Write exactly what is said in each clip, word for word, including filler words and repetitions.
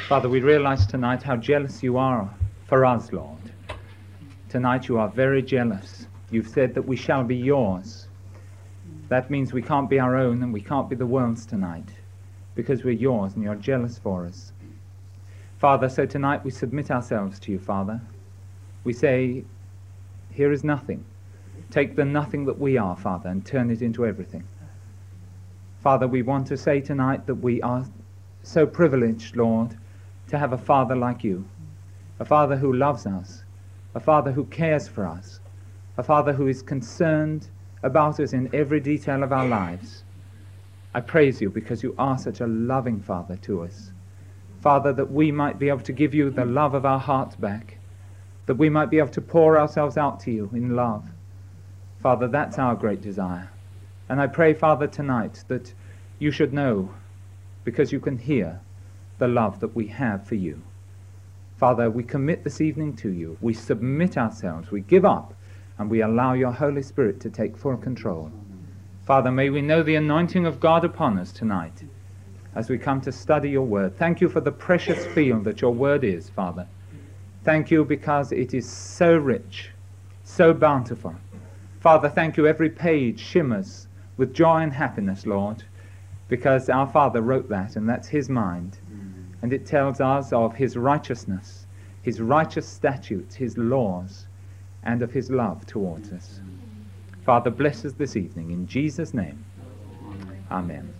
Father, we realize tonight how jealous you are for us, Lord. Tonight you are very jealous. You've said that we shall be yours. That means we can't be our own and we can't be the world's tonight, because we're yours and you're jealous for us. Father, so tonight we submit ourselves to you, Father. We say, here is nothing. Take the nothing that we are, Father, and turn it into everything. Father, we want to say tonight that we are so privileged, Lord, to have a Father like you, a Father who loves us, a Father who cares for us, a Father who is concerned about us in every detail of our lives. I praise you because you are such a loving Father to us. Father, that we might be able to give you the love of our hearts back, that we might be able to pour ourselves out to you in love. Father, that's our great desire. And I pray, Father, tonight that you should know, because you can hear, the love that we have for you. Father, we commit this evening to you. We submit ourselves, we give up, and we allow your Holy Spirit to take full control. Father, may we know the anointing of God upon us tonight as we come to study your word. Thank you for the precious field that your word is, Father. Thank you because it is so rich, so bountiful. Father, thank you. Every page shimmers with joy and happiness, Lord, because our Father wrote that, and that's his mind. And it tells us of his righteousness, his righteous statutes, his laws, and of his love towards us. Father, bless us this evening. In Jesus' name, amen.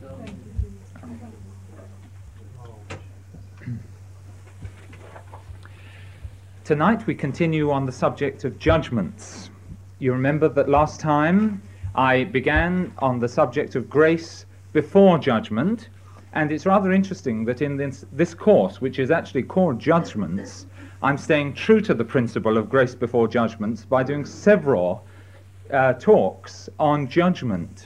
Tonight we continue on the subject of judgments. You remember that last time I began on the subject of grace before judgment, and it's rather interesting that in this, this course, which is actually called Judgments, I'm staying true to the principle of grace before judgments by doing several uh, talks on judgment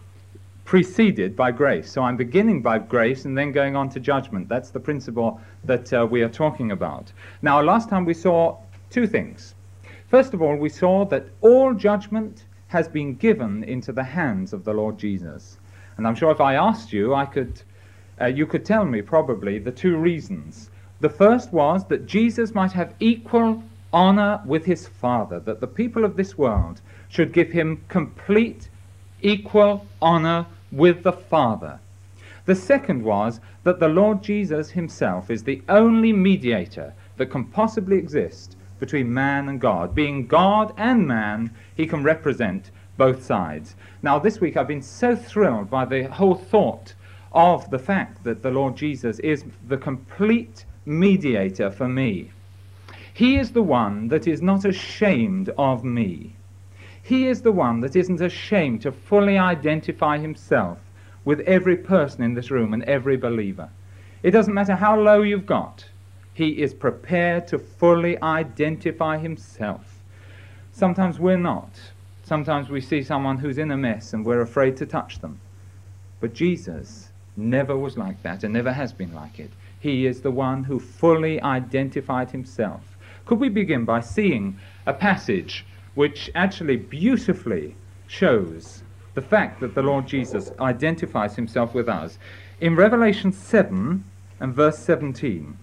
preceded by grace. So I'm beginning by grace and then going on to judgment. That's the principle that uh, we are talking about. Now, last time we saw two things. First of all, we saw that all judgment has been given into the hands of the Lord Jesus. And I'm sure if I asked you, I could, uh, you could tell me probably the two reasons. The first was that Jesus might have equal honor with his Father, that the people of this world should give him complete, equal honor with the Father. The second was that the Lord Jesus himself is the only mediator that can possibly exist between man and God. Being God and man, he can represent both sides. Now, this week I've been so thrilled by the whole thought of the fact that the Lord Jesus is the complete mediator for me. He is the one that is not ashamed of me. He is the one that isn't ashamed to fully identify himself with every person in this room and every believer. It doesn't matter how low you've got. He is prepared to fully identify himself. Sometimes we're not. Sometimes we see someone who's in a mess and we're afraid to touch them. But Jesus never was like that and never has been like it. He is the one who fully identified himself. Could we begin by seeing a passage which actually beautifully shows the fact that the Lord Jesus identifies himself with us? In Revelation seven and verse seventeen.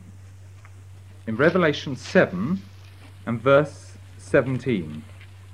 In Revelation seven and verse seventeen.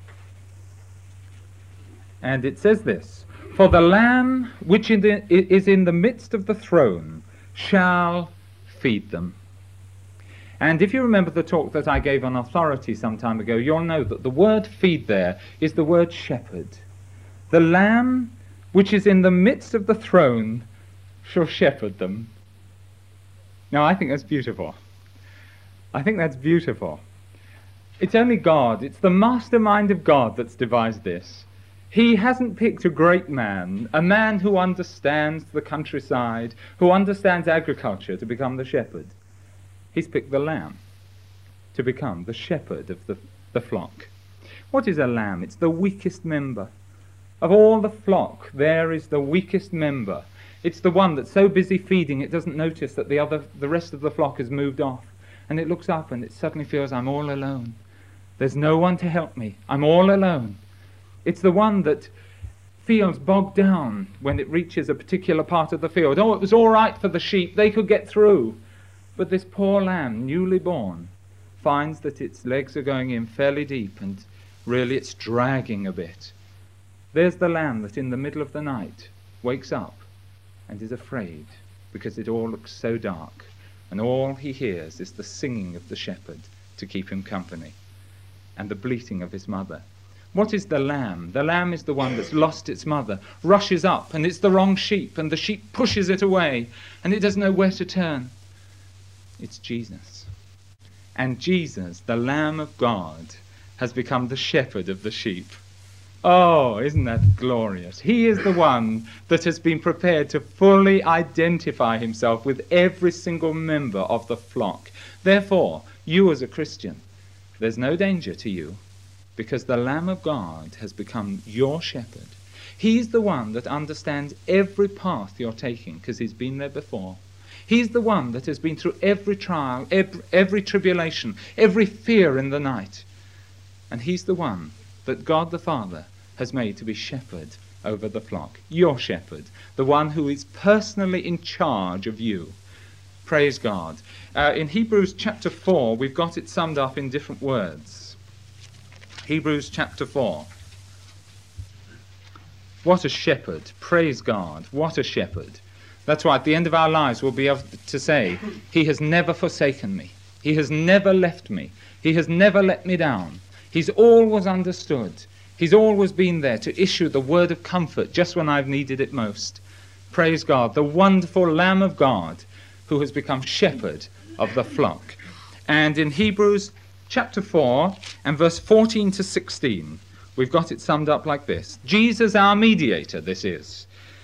And it says this: "For the Lamb which is in the midst of the throne shall feed them." And if you remember the talk that I gave on authority some time ago, you'll know that the word feed there is the word shepherd. The Lamb which is in the midst of the throne shall shepherd them. Now, I think that's beautiful. I think that's beautiful. It's only God, it's the mastermind of God that's devised this. He hasn't picked a great man, a man who understands the countryside, who understands agriculture, to become the shepherd. He's picked the lamb to become the shepherd of the, the flock. What is a lamb? It's the weakest member. Of all the flock, there is the weakest member. It's the one that's so busy feeding it doesn't notice that the other, the rest of the flock has moved off. And it looks up and it suddenly feels, I'm all alone. There's no one to help me. I'm all alone. It's the one that feels bogged down when it reaches a particular part of the field. Oh, it was all right for the sheep. They could get through. But this poor lamb, newly born, finds that its legs are going in fairly deep and really it's dragging a bit. There's the lamb that in the middle of the night wakes up and is afraid because it all looks so dark, and all he hears is the singing of the shepherd to keep him company and the bleating of his mother. What is the lamb? The lamb is the one that's lost its mother, rushes up, and it's the wrong sheep, and the sheep pushes it away, and it doesn't know where to turn. It's Jesus. And Jesus, the Lamb of God, has become the shepherd of the sheep. Oh, isn't that glorious? He is the one that has been prepared to fully identify himself with every single member of the flock. Therefore, you as a Christian, there's no danger to you, because the Lamb of God has become your shepherd. He's the one that understands every path you're taking, because he's been there before. He's the one that has been through every trial, every, every tribulation, every fear in the night. And he's the one that God the Father has made to be shepherd over the flock. Your shepherd, the one who is personally in charge of you. Praise God. Uh, in Hebrews chapter four, we've got it summed up in different words. Hebrews chapter four. What a shepherd. Praise God. What a shepherd. That's why at the end of our lives we'll be able to say, he has never forsaken me. He has never left me. He has never let me down. He's always understood. He's always been there to issue the word of comfort just when I've needed it most. Praise God, the wonderful Lamb of God who has become shepherd of the flock. And in Hebrews chapter four and verse fourteen to sixteen, we've got it summed up like this. Jesus, our mediator, this is.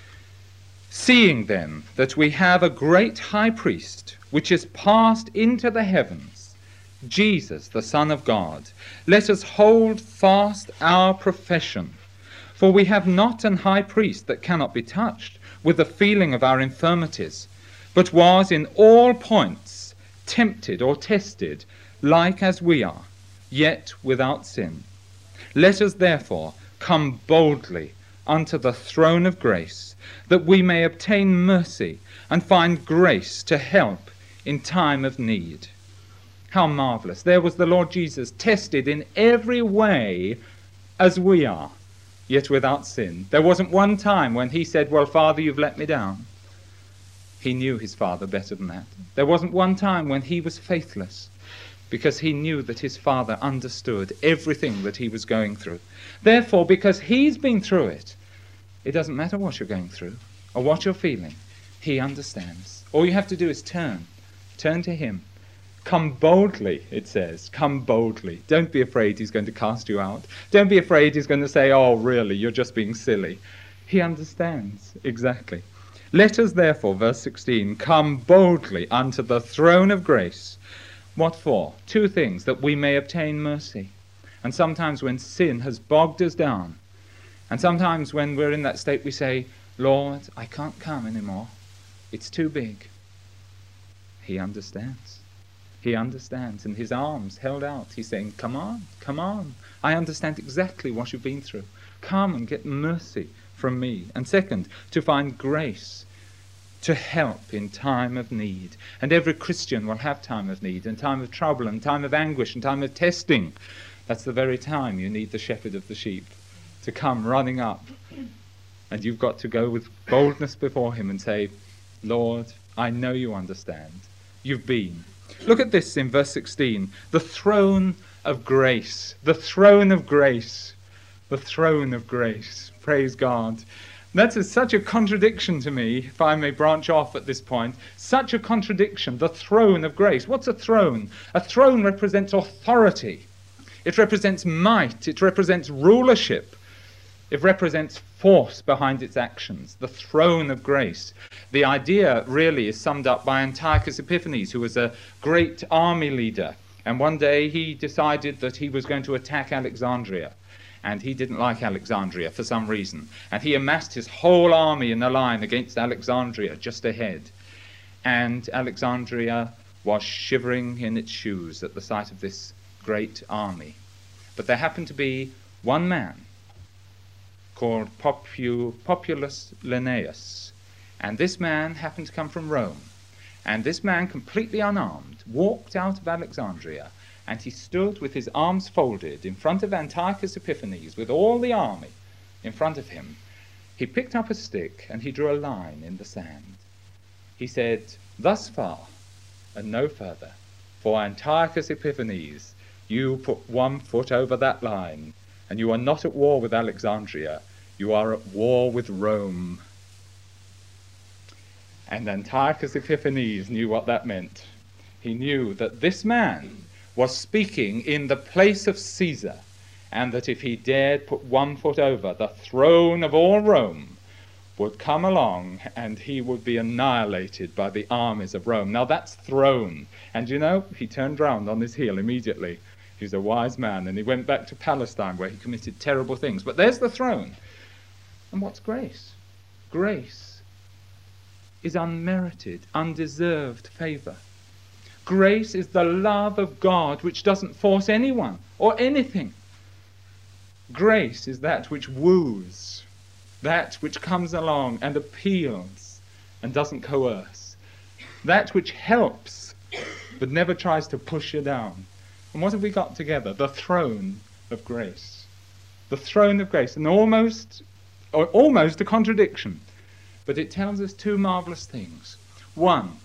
Seeing then that we have a great high priest, which is passed into the heavens, Jesus, the Son of God, let us hold fast our profession. For we have not an high priest that cannot be touched with the feeling of our infirmities, but was in all points tempted or tested, like as we are, yet without sin. Let us therefore come boldly unto the throne of grace, that we may obtain mercy and find grace to help in time of need. How marvelous. There was the Lord Jesus, tested in every way as we are, yet without sin. There wasn't one time when he said, well, Father, you've let me down. He knew his Father better than that. There wasn't one time when he was faithless, because he knew that his Father understood everything that he was going through. Therefore, because he's been through it, it doesn't matter what you're going through or what you're feeling. He understands. All you have to do is turn. Turn to him. Come boldly, it says. Come boldly. Don't be afraid he's going to cast you out. Don't be afraid he's going to say, oh, really, you're just being silly. He understands, exactly. Let us therefore, verse sixteen, come boldly unto the throne of grace. What for? Two things, that we may obtain mercy. And sometimes when sin has bogged us down, and sometimes when we're in that state we say, Lord, I can't come anymore. It's too big. He understands. He understands, and his arms held out. He's saying, come on, come on. I understand exactly what you've been through. Come and get mercy from me. And second, to find grace to help in time of need. And every Christian will have time of need, and time of trouble, and time of anguish, and time of testing. That's the very time you need the shepherd of the sheep to come running up. And you've got to go with boldness before him and say, Lord, I know you understand. You've been. Look at this in verse sixteen. The throne of grace. The throne of grace. The throne of grace. Praise God. That is such a contradiction to me, if I may branch off at this point. Such a contradiction. The throne of grace. What's a throne? A throne represents authority. It represents might. It represents rulership. It represents force behind its actions. The throne of grace. The idea really is summed up by Antiochus Epiphanes, who was a great army leader. And one day he decided that he was going to attack Alexandria. And he didn't like Alexandria for some reason. And he amassed his whole army in a line against Alexandria just ahead. And Alexandria was shivering in its shoes at the sight of this great army. But there happened to be one man called Popu- Populus Linnaeus. And this man happened to come from Rome. And this man, completely unarmed, walked out of Alexandria, and he stood with his arms folded in front of Antiochus Epiphanes with all the army in front of him. He picked up a stick and he drew a line in the sand. He said, "Thus far and no further. For Antiochus Epiphanes, you put one foot over that line, and you are not at war with Alexandria, you are at war with Rome." And Antiochus Epiphanes knew what that meant. He knew that this man was speaking in the place of Caesar, and that if he dared put one foot over, the throne of all Rome would come along and he would be annihilated by the armies of Rome. Now that's throne. And you know, he turned round on his heel immediately. He's a wise man, and he went back to Palestine where he committed terrible things. But there's the throne. And what's grace? Grace is unmerited, undeserved favor. Grace is the love of God which doesn't force anyone or anything. Grace is that which woos, that which comes along and appeals and doesn't coerce, that which helps but never tries to push you down. And what have we got together? The throne of grace. The throne of grace. And almost, or almost a contradiction, but it tells us two marvelous things. One,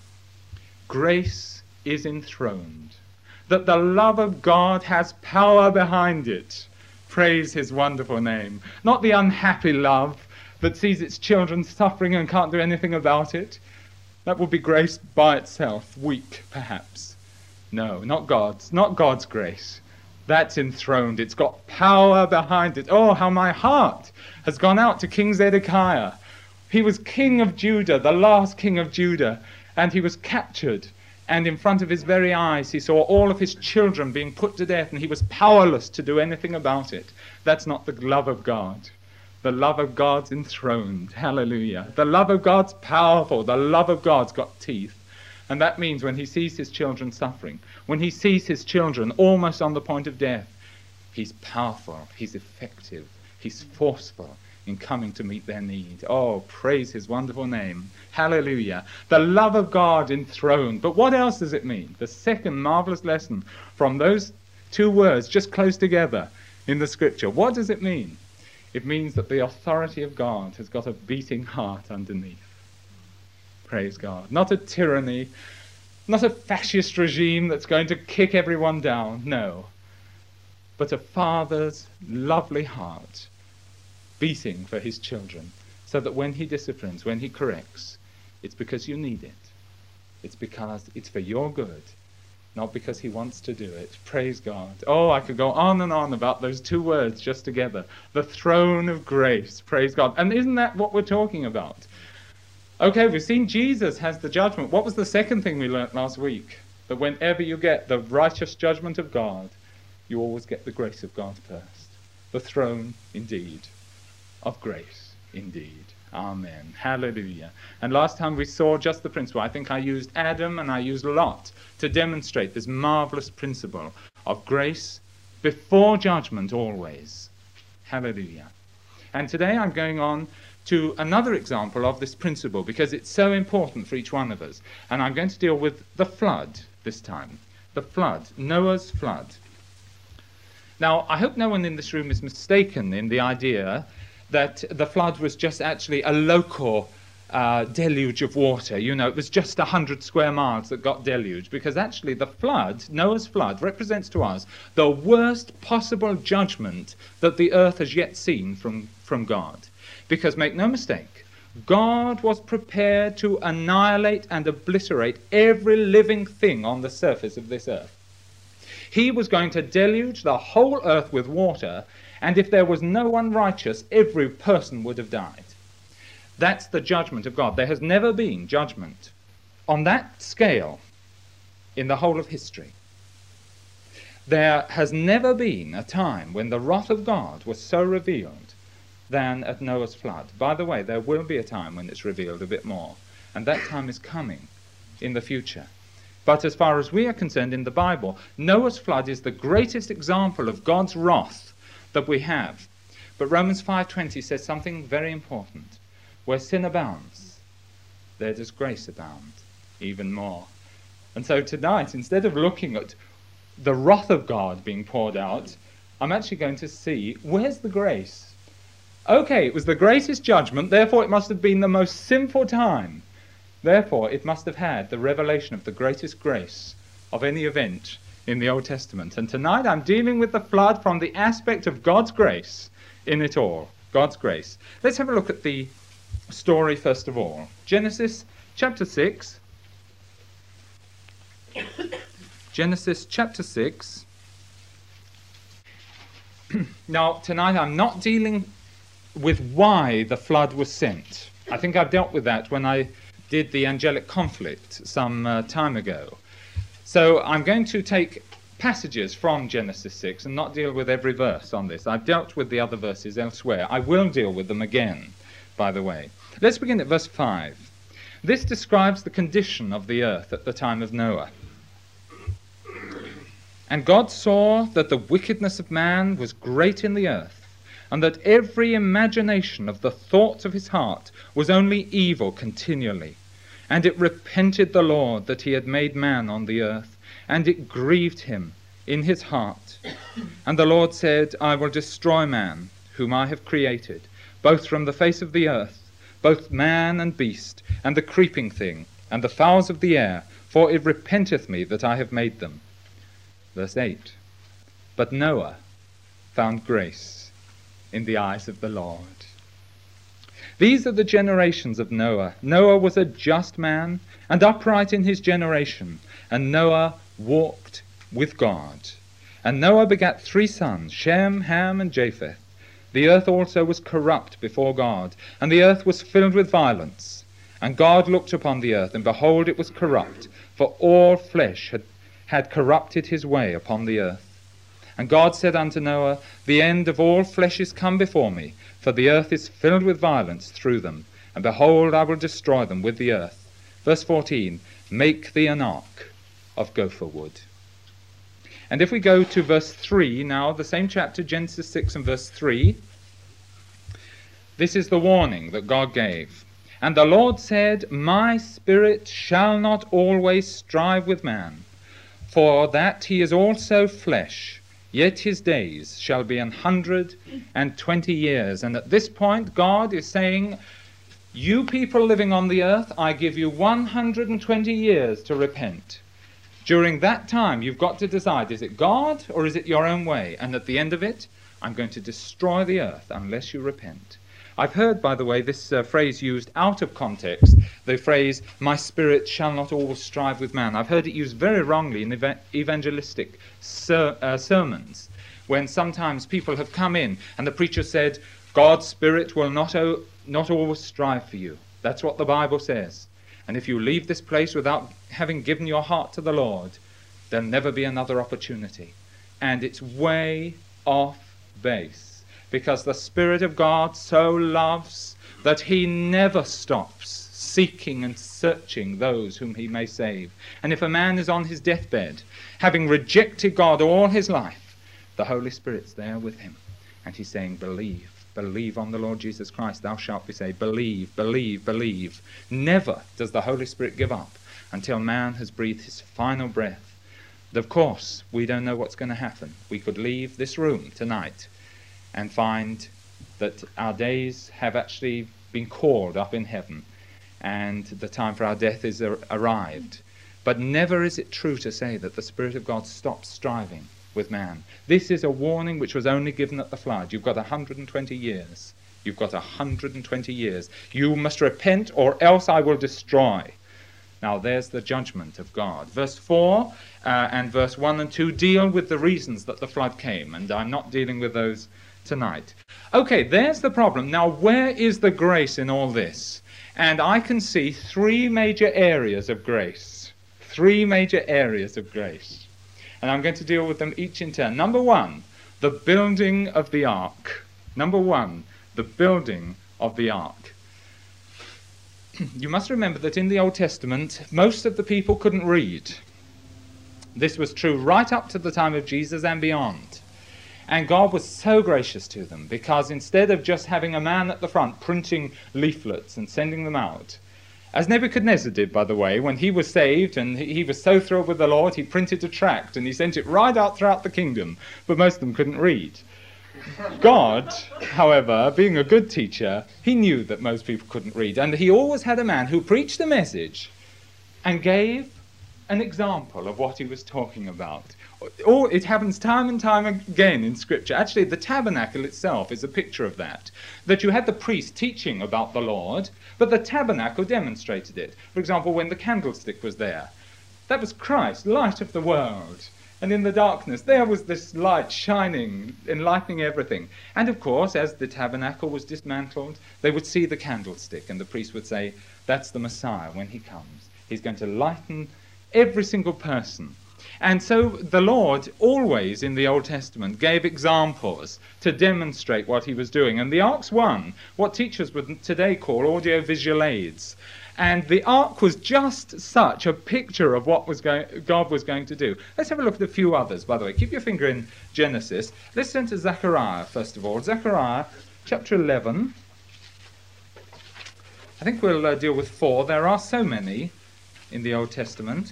grace is enthroned, that the love of God has power behind it. Praise his wonderful name. Not the unhappy love that sees its children suffering and can't do anything about it. That would be grace by itself, weak perhaps. No, not God's, not God's grace. That's enthroned. It's got power behind it. Oh, how my heart has gone out to King Zedekiah. He was king of Judah, the last king of Judah, and he was captured. And in front of his very eyes, he saw all of his children being put to death, and he was powerless to do anything about it. That's not the love of God. The love of God's enthroned. Hallelujah. The love of God's powerful. The love of God's got teeth. And that means when he sees his children suffering, when he sees his children almost on the point of death, he's powerful, he's effective, he's forceful in coming to meet their need. Oh, praise his wonderful name. Hallelujah. The love of God enthroned. But what else does it mean? The second marvelous lesson from those two words just close together in the scripture. What does it mean? It means that the authority of God has got a beating heart underneath. Praise God. Not a tyranny, not a fascist regime that's going to kick everyone down. No. But a father's lovely heart beating for his children, so that when he disciplines, when he corrects, it's because you need it. It's because it's for your good, not because he wants to do it. Praise God. Oh, I could go on and on about those two words just together. The throne of grace. Praise God. And isn't that what we're talking about? Okay, we've seen Jesus has the judgment. What was the second thing we learnt last week? That whenever you get the righteous judgment of God, you always get the grace of God first. The throne, indeed, of grace, indeed. Amen. Hallelujah. And last time we saw just the principle. I think I used Adam and I used Lot to demonstrate this marvelous principle of grace before judgment always. Hallelujah. And today I'm going on to another example of this principle because it's so important for each one of us. And I'm going to deal with the flood this time. The flood, Noah's flood. Now, I hope no one in this room is mistaken in the idea that the flood was just actually a local uh, deluge of water. You know, it was just a hundred square miles that got deluged, because actually the flood, Noah's flood, represents to us the worst possible judgment that the earth has yet seen from, from God. Because make no mistake, God was prepared to annihilate and obliterate every living thing on the surface of this earth. He was going to deluge the whole earth with water, and if there was no one righteous, every person would have died. That's the judgment of God. There has never been judgment on that scale in the whole of history. There has never been a time when the wrath of God was so revealed than at Noah's flood. By the way, there will be a time when it's revealed a bit more, and that time is coming in the future. But as far as we are concerned in the Bible, Noah's flood is the greatest example of God's wrath that we have. But Romans five twenty says something very important. Where sin abounds, there does grace abound. even more. And so tonight, instead of looking at the wrath of God being poured out, I'm actually going to see, where's the grace? Okay, it was the greatest judgment, therefore it must have been the most sinful time. Therefore, it must have had the revelation of the greatest grace of any event in the Old Testament. And tonight I'm dealing with the flood from the aspect of God's grace in it all. God's grace. Let's have a look at the story first of all. Genesis chapter six. Genesis chapter six. Now, tonight I'm not dealing with why the flood was sent. I think I've dealt with that when I did the angelic conflict some uh, time ago. So I'm going to take passages from Genesis six and not deal with every verse on this. I've dealt with the other verses elsewhere. I will deal with them again, by the way. Let's begin at verse five. This describes the condition of the earth at the time of Noah. And God saw that the wickedness of man was great in the earth, and that every imagination of the thoughts of his heart was only evil continually. And it repented the Lord that he had made man on the earth, and it grieved him in his heart. And the Lord said, I will destroy man, whom I have created, both from the face of the earth, both man and beast, and the creeping thing, and the fowls of the air, for it repenteth me that I have made them. Verse eight. But Noah found grace in the eyes of the Lord. These are the generations of Noah. Noah was a just man and upright in his generation, and Noah walked with God. And Noah begat three sons, Shem, Ham, and Japheth. The earth also was corrupt before God, and the earth was filled with violence. And God looked upon the earth, and behold, it was corrupt, for all flesh had, had corrupted his way upon the earth. And God said unto Noah, the end of all flesh is come before me, for the earth is filled with violence through them, and behold, I will destroy them with the earth. Verse fourteen, make thee an ark of gopher wood. And if we go to verse three now, the same chapter, Genesis six and verse three, this is the warning that God gave. And the Lord said, my spirit shall not always strive with man, for that he is also flesh, yet his days shall be an hundred and twenty years. And at this point, God is saying, you people living on the earth, I give you one hundred and twenty years to repent. During that time, you've got to decide, is it God or is it your own way? And at the end of it, I'm going to destroy the earth unless you repent. I've heard, by the way, this uh, phrase used out of context, the phrase, my spirit shall not always strive with man. I've heard it used very wrongly in ev- evangelistic ser- uh, sermons, when sometimes people have come in and the preacher said, God's spirit will not, o- not always strive for you. That's what the Bible says. And if you leave this place without having given your heart to the Lord, there'll never be another opportunity. And it's way off base. Because the Spirit of God so loves that he never stops seeking and searching those whom he may save. And if a man is on his deathbed, having rejected God all his life, the Holy Spirit's there with him. And he's saying, believe, believe on the Lord Jesus Christ, thou shalt be saved. Believe, believe, believe. Never does the Holy Spirit give up until man has breathed his final breath. And of course, we don't know what's going to happen. We could leave this room tonight and find that our days have actually been called up in heaven and the time for our death is ar- arrived. But never is it true to say that the Spirit of God stops striving with man. This is a warning which was only given at the flood. You've got one hundred and twenty years. You've got one hundred and twenty years. You must repent or else I will destroy. Now there's the judgment of God. Verse four uh, and verse one and two deal with the reasons that the flood came, and I'm not dealing with those tonight. Okay, there's the problem. Now, where is the grace in all this? And I can see three major areas of grace. Three major areas of grace. And I'm going to deal with them each in turn. Number one, the building of the ark. Number one, the building of the ark. You must remember that in the Old Testament, most of the people couldn't read. This was true right up to the time of Jesus and beyond. And God was so gracious to them, because instead of just having a man at the front printing leaflets and sending them out, As Nebuchadnezzar did, by the way, when he was saved and he was so thrilled with the Lord, he printed a tract and he sent it right out throughout the kingdom, but most of them couldn't read. God, however, being a good teacher, he knew that most people couldn't read, and he always had a man who preached the message and gave an example of what he was talking about. Or it happens time and time again in Scripture. Actually, the tabernacle itself is a picture of that. That you had the priest teaching about the Lord, but the tabernacle demonstrated it. For example, when the candlestick was there, that was Christ, light of the world. And in the darkness, there was this light shining, enlightening everything. And of course, as the tabernacle was dismantled, they would see the candlestick, and the priest would say, that's the Messiah when he comes. He's going to lighten every single person. And so the Lord always in the Old Testament gave examples to demonstrate what he was doing. And the ark's one, what teachers would today call audio-visual aids. And the ark was just such a picture of what was going, God was going to do. Let's have a look at a few others, by the way. Keep your finger in Genesis. Let's turn to Zechariah, first of all. Zechariah, chapter eleven. I think we'll uh, deal with four. There are so many in the Old Testament.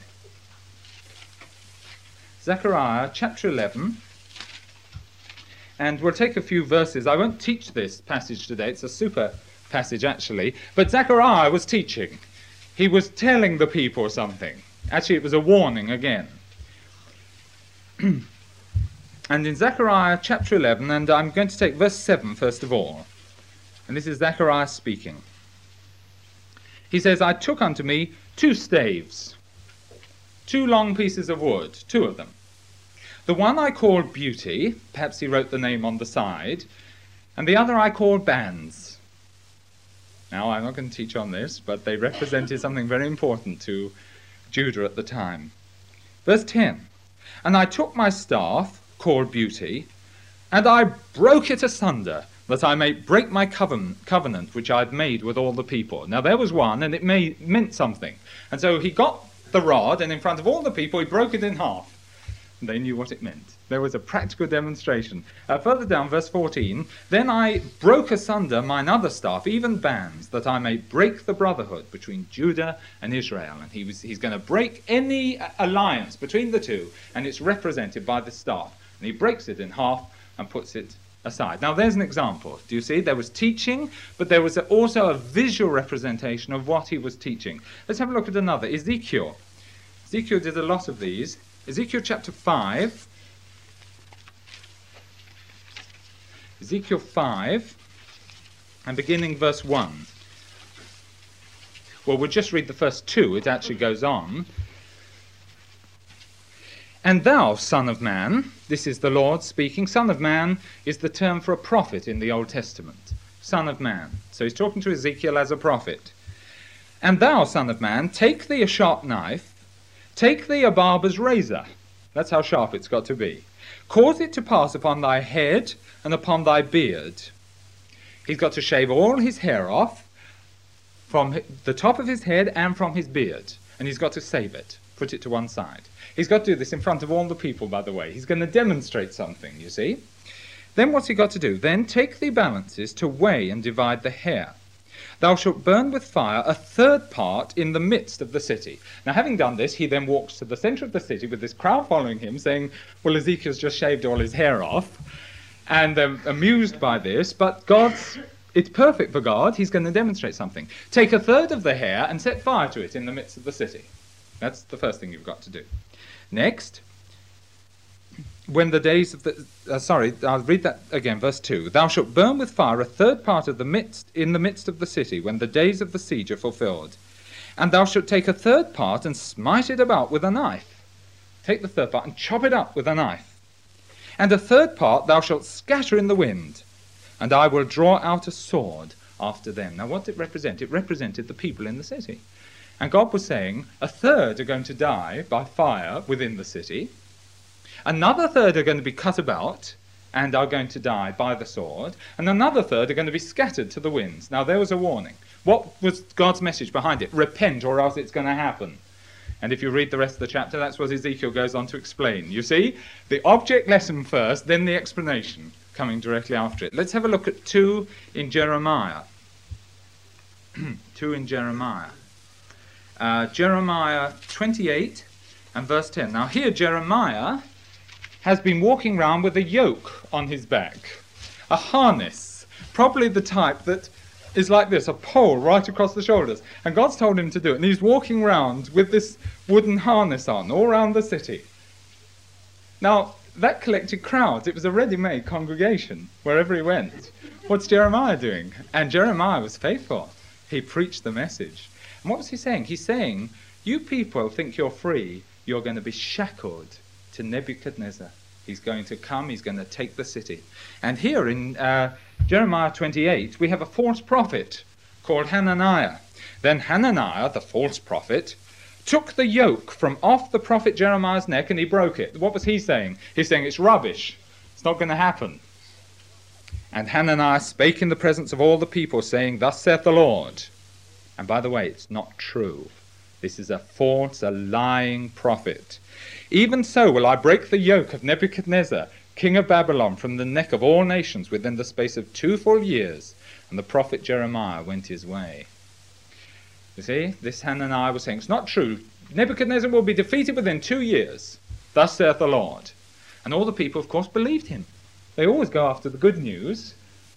Zechariah, chapter eleven. And we'll take a few verses. I won't teach this passage today. It's a super passage, actually. But Zechariah was teaching. He was telling the people something. Actually, it was a warning again. And in Zechariah chapter eleven, and I'm going to take verse seven first of all. And this is Zechariah speaking. He says, I took unto me two staves, two long pieces of wood, two of them. The one I called Beauty, perhaps he wrote the name on the side, and the other I called Bands. Now, I'm not going to teach on this, but they represented something very important to Judah at the time. Verse ten, and I took my staff, called Beauty, and I broke it asunder, that I may break my covenant, covenant which I had made with all the people. Now, there was one, and it may, meant something. And so he got the rod, and in front of all the people, he broke it in half. And they knew what it meant. There was a practical demonstration. Uh, further down, verse fourteen, then I broke asunder mine other staff, even bands, that I may break the brotherhood between Judah and Israel. And he was, he's going to break any alliance between the two, and it's represented by the staff. And he breaks it in half and puts it aside. Now, there's an example. Do you see? There was teaching, but there was also a visual representation of what he was teaching. Let's have a look at another. Ezekiel. Ezekiel did a lot of these. Ezekiel chapter five. Ezekiel five, and beginning verse one. Well, we'll just read the first two. It actually goes on. And thou, son of man, this is the Lord speaking. Son of man is the term for a prophet in the Old Testament. Son of man. So he's talking to Ezekiel as a prophet. And thou, son of man, take thee a sharp knife, take thee a barber's razor. That's how sharp it's got to be. Cause it to pass upon thy head and upon thy beard. He's got to shave all his hair off from the top of his head and from his beard. And he's got to save it, put it to one side. He's got to do this in front of all the people, by the way. He's going to demonstrate something, you see. Then what's he got to do? Then take thee balances to weigh and divide the hair. Thou shalt burn with fire a third part in the midst of the city. Now, having done this, he then walks to the center of the city with this crowd following him, saying, well, Ezekiel's just shaved all his hair off, and they're amused by this, but God's, it's perfect for God. He's going to demonstrate something. Take a third of the hair and set fire to it in the midst of the city. That's the first thing you've got to do. Next, when the days of the, uh, sorry, I'll read that again, verse two. Thou shalt burn with fire a third part of the midst, in the midst of the city, when the days of the siege are fulfilled. And thou shalt take a third part and smite it about with a knife. Take the third part and chop it up with a knife. And a third part thou shalt scatter in the wind, and I will draw out a sword after them. Now, what did it represent? It represented the people in the city. And God was saying, a third are going to die by fire within the city. Another third are going to be cut about and are going to die by the sword. And another third are going to be scattered to the winds. Now, there was a warning. What was God's message behind it? Repent, or else it's going to happen. And if you read the rest of the chapter, that's what Ezekiel goes on to explain. You see, the object lesson first, then the explanation coming directly after it. Let's have a look at two in Jeremiah. two in Jeremiah. uh, Jeremiah twenty-eight and verse ten. Now here Jeremiah has been walking around with a yoke on his back, a harness, probably the type that is like this, a pole right across the shoulders. And God's told him to do it. And he's walking around with this wooden harness on all around the city. Now, that collected crowds. It was a ready-made congregation wherever he went. What's Jeremiah doing? And Jeremiah was faithful. He preached the message. And what was he saying? He's saying, you people think you're free. You're going to be shackled to Nebuchadnezzar. He's going to come. He's going to take the city. And here in uh, Jeremiah twenty-eight, we have a false prophet called Hananiah. Then Hananiah, the false prophet, took the yoke from off the prophet Jeremiah's neck and he broke it. What was he saying? He's saying it's rubbish. It's not going to happen. And Hananiah spake in the presence of all the people, saying, Thus saith the Lord. And by the way, it's not true. This is a false, a lying prophet. Even so will I break the yoke of Nebuchadnezzar, king of Babylon, from the neck of all nations within the space of two full years. And the prophet Jeremiah went his way. You see, this Hananiah was saying, it's not true. Nebuchadnezzar will be defeated within two years. Thus saith the Lord. And all the people, of course, believed him. They always go after the good news.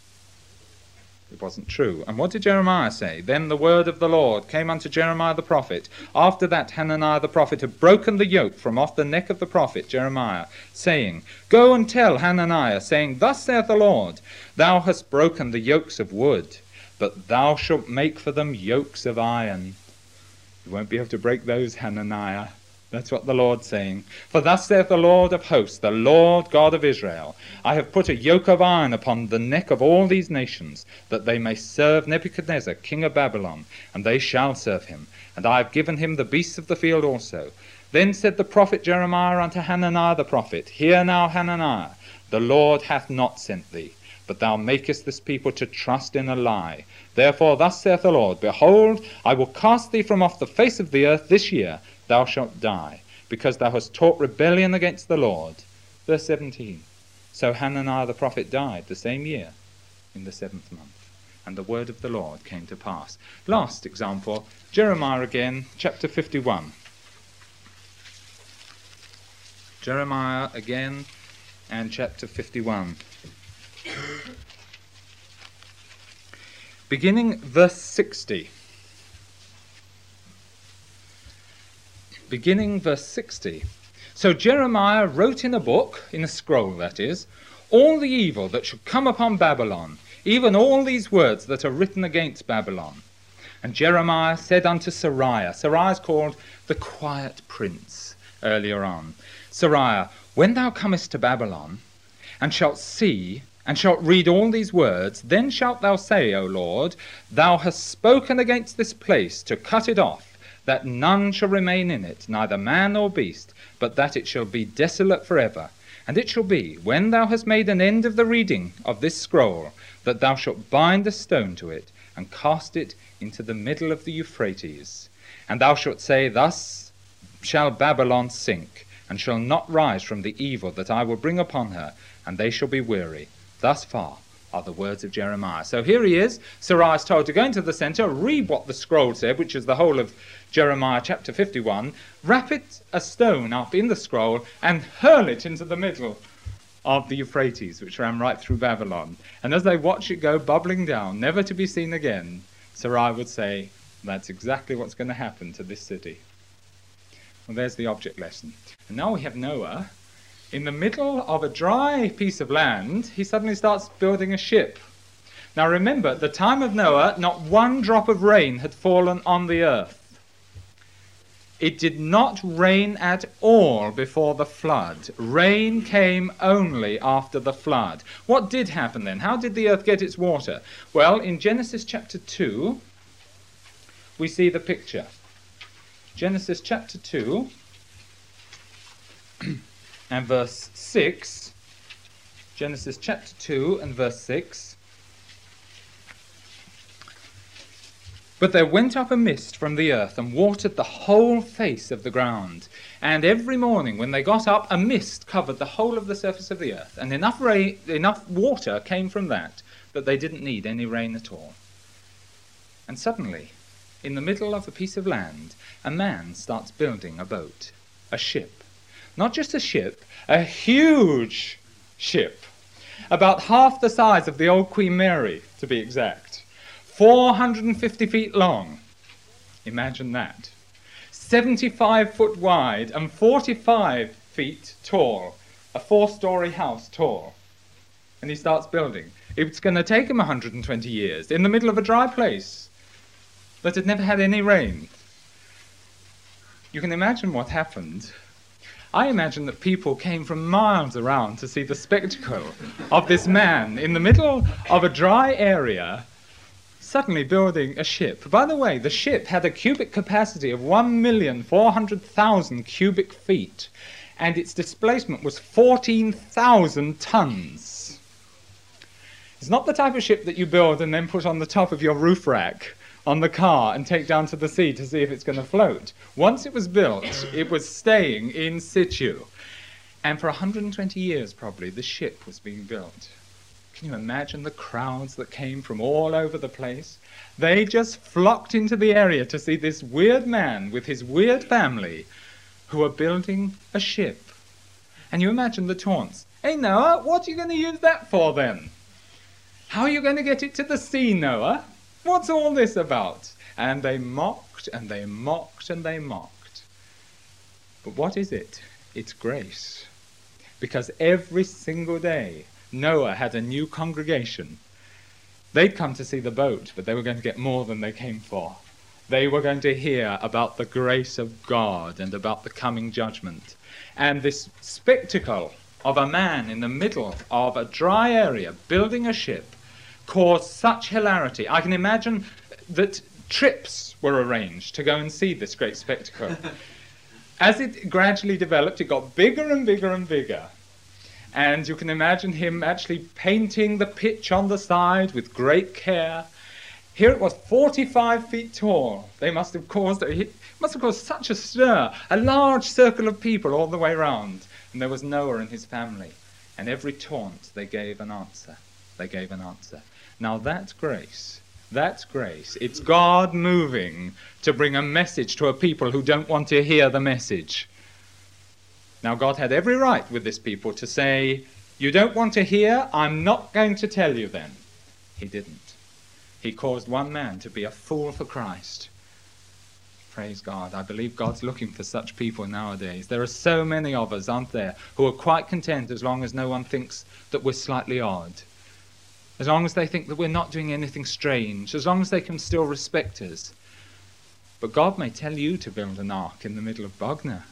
It wasn't true. And what did Jeremiah say? Then the word of the Lord came unto Jeremiah the prophet. After that Hananiah the prophet had broken the yoke from off the neck of the prophet Jeremiah, saying, Go and tell Hananiah, saying, Thus saith the Lord, Thou hast broken the yokes of wood, but thou shalt make for them yokes of iron. You won't be able to break those, Hananiah. That's what the Lord's saying. For thus saith the Lord of hosts, the Lord God of Israel, I have put a yoke of iron upon the neck of all these nations, that they may serve Nebuchadnezzar, king of Babylon, and they shall serve him. And I have given him the beasts of the field also. Then said the prophet Jeremiah unto Hananiah the prophet, Hear now, Hananiah, the Lord hath not sent thee, but thou makest this people to trust in a lie. Therefore thus saith the Lord, Behold, I will cast thee from off the face of the earth this year, thou shalt die, because thou hast taught rebellion against the Lord. Verse seventeen. So Hananiah the prophet died the same year, in the seventh month, and the word of the Lord came to pass. Last example, Jeremiah again, chapter fifty-one. Jeremiah again, and chapter fifty-one. Beginning verse sixty. Beginning verse sixty. So Jeremiah wrote in a book, in a scroll that is, all the evil that should come upon Babylon, even all these words that are written against Babylon. And Jeremiah said unto Seraiah, Seraiah is called the quiet prince earlier on. Seraiah, when thou comest to Babylon, and shalt see, and shalt read all these words, then shalt thou say, O Lord, thou hast spoken against this place to cut it off, that none shall remain in it, neither man nor beast, but that it shall be desolate forever. And it shall be, when thou hast made an end of the reading of this scroll, that thou shalt bind a stone to it, and cast it into the middle of the Euphrates. And thou shalt say, Thus shall Babylon sink, and shall not rise from the evil that I will bring upon her, and they shall be weary. Thus far are the words of Jeremiah. So here he is. Seraiah is told to go into the center, read what the scroll said, which is the whole of Jeremiah chapter fifty-one, wrap it a stone up in the scroll, and hurl it into the middle of the Euphrates, which ran right through Babylon. And as they watch it go bubbling down, never to be seen again, Seraiah would say, that's exactly what's going to happen to this city. Well, there's the object lesson. And now we have Noah. In the middle of a dry piece of land, he suddenly starts building a ship. Now remember, at the time of Noah, not one drop of rain had fallen on the earth. It did not rain at all before the flood. Rain came only after the flood. What did happen then? How did the earth get its water? Well, in Genesis chapter two, we see the picture. Genesis chapter two and verse six. Genesis chapter two and verse six. But there went up a mist from the earth and watered the whole face of the ground. And every morning when they got up, a mist covered the whole of the surface of the earth. And enough rain, enough water came from that that they didn't need any rain at all. And suddenly in the middle of a piece of land, a man starts building a boat, a ship. Not just a ship, a huge ship. About half the size of the old Queen Mary, to be exact. four hundred fifty feet long. Imagine that. seventy-five foot wide and forty-five feet tall. A four-story house tall. And he starts building. It's going to take him one hundred twenty years in the middle of a dry place that had never had any rain. You can imagine what happened. I imagine that people came from miles around to see the spectacle of this man in the middle of a dry area suddenly building a ship. By the way, the ship had a cubic capacity of one million four hundred thousand cubic feet, and its displacement was fourteen thousand tons. It's not the type of ship that you build and then put on the top of your roof rack on the car and take down to the sea to see if it's going to float. Once it was built, it was staying in situ. And for one hundred twenty years, probably, the ship was being built. Can you imagine the crowds that came from all over the place? They just flocked into the area to see this weird man with his weird family who were building a ship. And you imagine the taunts. Hey, Noah, what are you going to use that for, then? How are you going to get it to the sea, Noah? What's all this about? And they mocked, and they mocked, and they mocked. But what is it? It's grace. Because every single day, Noah had a new congregation. They'd come to see the boat, but they were going to get more than they came for. They were going to hear about the grace of God and about the coming judgment. And this spectacle of a man in the middle of a dry area building a ship caused such hilarity. I can imagine that trips were arranged to go and see this great spectacle. As it gradually developed, it got bigger and bigger and bigger. And you can imagine him actually painting the pitch on the side with great care. Here it was forty-five feet tall. They must have caused, it must have caused such a stir, a large circle of people all the way round. And there was Noah and his family. And every taunt, they gave an answer. They gave an answer. Now that's grace. That's grace. It's God moving to bring a message to a people who don't want to hear the message. Now God had every right with this people to say, you don't want to hear, I'm not going to tell you then. He didn't. He caused one man to be a fool for Christ. Praise God. I believe God's looking for such people nowadays. There are so many of us, aren't there, who are quite content as long as no one thinks that we're slightly odd. As long as they think that we're not doing anything strange, as long as they can still respect us. But God may tell you to build an ark in the middle of Bognor.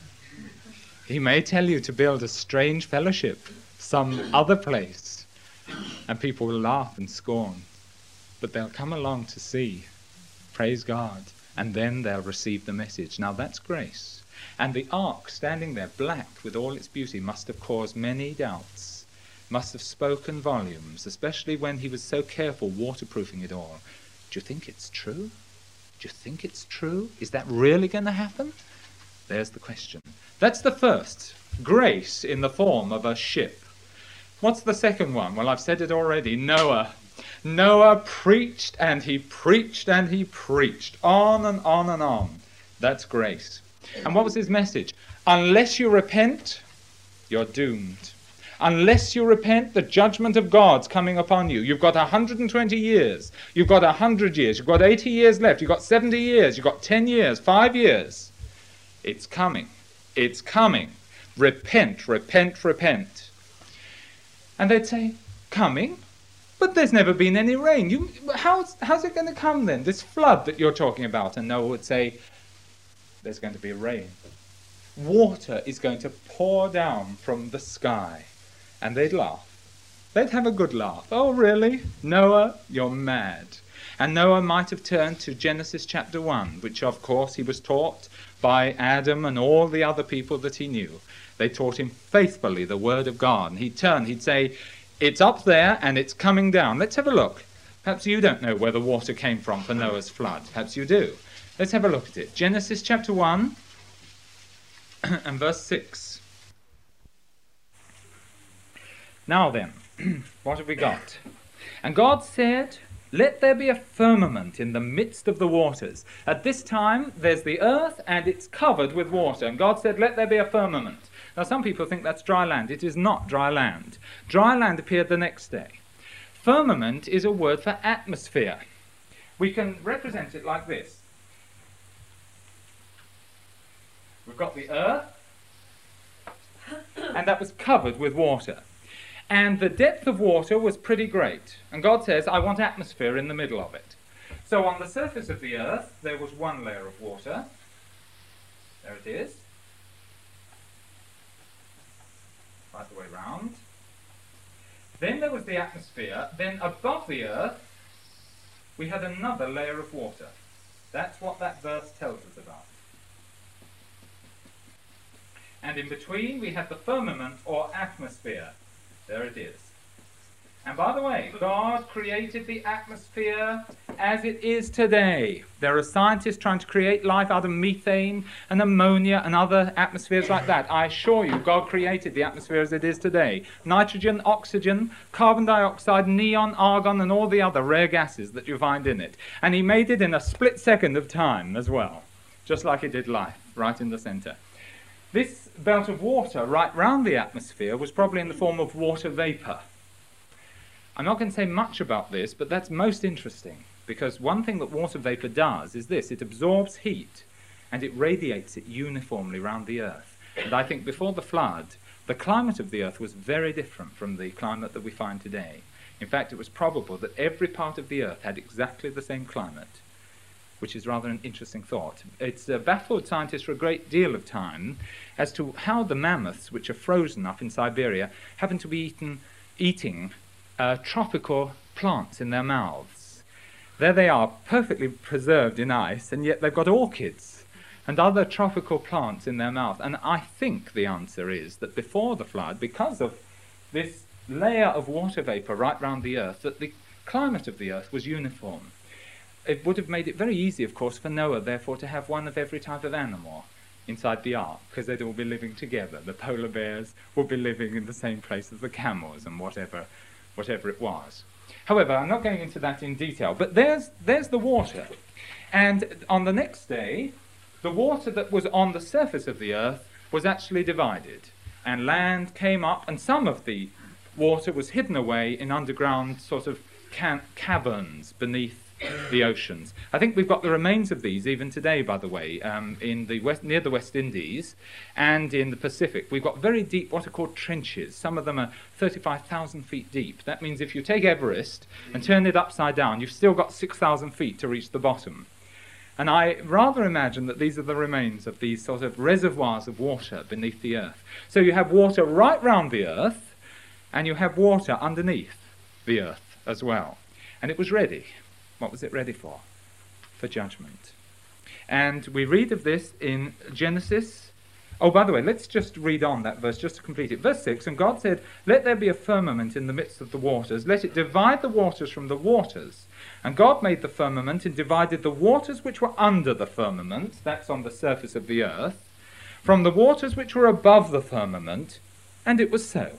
He may tell you to build a strange fellowship some other place, and people will laugh and scorn. But they'll come along to see, praise God, and then they'll receive the message. Now that's grace. And the ark standing there black with all its beauty must have caused many doubts. Must have spoken volumes, especially when he was so careful waterproofing it all. Do you think it's true? Do you think it's true? Is that really going to happen? There's the question. That's the first. Grace in the form of a ship. What's the second one? Well, I've said it already. Noah. Noah preached and he preached and he preached. On and on and on. That's grace. And what was his message? Unless you repent, you're doomed. Unless you repent, the judgment of God's coming upon you. You've got one hundred twenty years. You've got one hundred years. You've got eighty years left. You've got seventy years. You've got ten years, five years. It's coming. It's coming. Repent, repent, repent. And they'd say, coming? But there's never been any rain. You, how's, how's it going to come then? This flood that you're talking about. And Noah would say, there's going to be rain. Water is going to pour down from the sky. And they'd laugh. They'd have a good laugh. Oh, really? Noah, you're mad. And Noah might have turned to Genesis chapter one, which of course he was taught by Adam and all the other people that he knew. They taught him faithfully the word of God. And he'd turn, he'd say, it's up there and it's coming down. Let's have a look. Perhaps you don't know where the water came from for Noah's flood. Perhaps you do. Let's have a look at it. Genesis chapter one and verse six. Now then, what have we got? And God said, let there be a firmament in the midst of the waters. At this time, there's the earth, and it's covered with water. And God said, let there be a firmament. Now, some people think that's dry land. It is not dry land. Dry land appeared the next day. Firmament is a word for atmosphere. We can represent it like this. We've got the earth, and that was covered with water. And the depth of water was pretty great. And God says, I want atmosphere in the middle of it. So on the surface of the earth, there was one layer of water. There it is. Right the way round. Then there was the atmosphere. Then above the earth, we had another layer of water. That's what that verse tells us about. And in between, we have the firmament or atmosphere. There it is. And by the way, God created the atmosphere as it is today. There are scientists trying to create life out of methane and ammonia and other atmospheres like that. I assure you, God created the atmosphere as it is today. Nitrogen, oxygen, carbon dioxide, neon, argon, and all the other rare gases that you find in it. And he made it in a split second of time as well, just like he did life, right in the center. This belt of water right round the atmosphere was probably in the form of water vapor. I'm not going to say much about this, but that's most interesting, because one thing that water vapor does is this: it absorbs heat and it radiates it uniformly around the earth. And I think before the flood, the climate of the earth was very different from the climate that we find today. In fact, it was probable that every part of the earth had exactly the same climate, which is rather an interesting thought. It's uh, baffled scientists for a great deal of time as to how the mammoths, which are frozen up in Siberia, happen to be eaten, eating uh, tropical plants in their mouths. There they are, perfectly preserved in ice, and yet they've got orchids and other tropical plants in their mouth. And I think the answer is that before the flood, because of this layer of water vapor right round the earth, that the climate of the earth was uniform. It would have made it very easy, of course, for Noah, therefore, to have one of every type of animal inside the ark, because they'd all be living together. The polar bears would be living in the same place as the camels and whatever, whatever it was. However, I'm not going into that in detail, but there's, there's the water. And on the next day, the water that was on the surface of the earth was actually divided, and land came up, and some of the water was hidden away in underground sort of ca caverns beneath the oceans. I think we've got the remains of these even today, by the way, um, in the west, near the West Indies and in the Pacific. We've got very deep, what are called trenches. Some of them are thirty-five thousand feet deep. That means if you take Everest and turn it upside down, you've still got six thousand feet to reach the bottom. And I rather imagine that these are the remains of these sort of reservoirs of water beneath the earth. So you have water right round the earth, and you have water underneath the earth as well. And it was ready. What was it ready for? For judgment. And we read of this in Genesis. Oh, by the way, let's just read on that verse just to complete it. Verse six, and God said, let there be a firmament in the midst of the waters. Let it divide the waters from the waters. And God made the firmament and divided the waters which were under the firmament, that's on the surface of the earth, from the waters which were above the firmament, and it was so.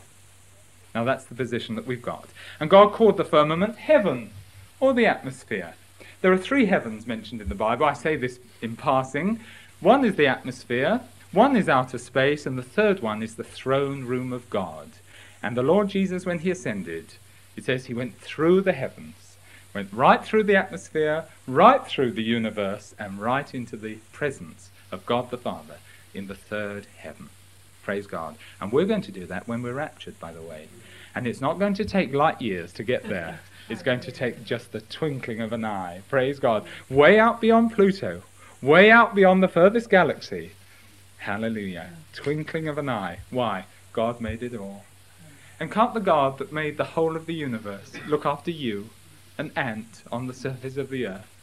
Now that's the position that we've got. And God called the firmament heaven, or the atmosphere. There are three heavens mentioned in the Bible. I say this in passing. One is the atmosphere, one is outer space, and the third one is the throne room of God. And the Lord Jesus, when he ascended, it says he went through the heavens, went right through the atmosphere, right through the universe, and right into the presence of God the Father in the third heaven. Praise God. And we're going to do that when we're raptured, by the way. And it's not going to take light years to get there. It's going to take just the twinkling of an eye. Praise God. Way out beyond Pluto. Way out beyond the furthest galaxy. Hallelujah. Twinkling of an eye. Why? God made it all. And can't the God that made the whole of the universe look after you, an ant on the surface of the earth?